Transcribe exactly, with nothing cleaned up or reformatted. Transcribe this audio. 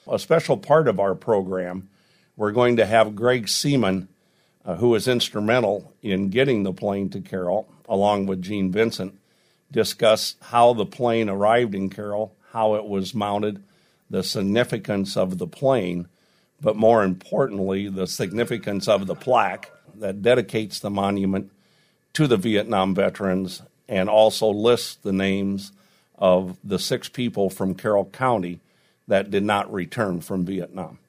a special part of our program, we're going to have Greg Seaman, uh, who was instrumental in getting the plane to Carroll, along with Gene Vincent, discuss how the plane arrived in Carroll, how it was mounted, the significance of the plane, but more importantly, the significance of the plaque that dedicates the monument to the Vietnam veterans and also lists the names of the six people from Carroll County that did not return from Vietnam.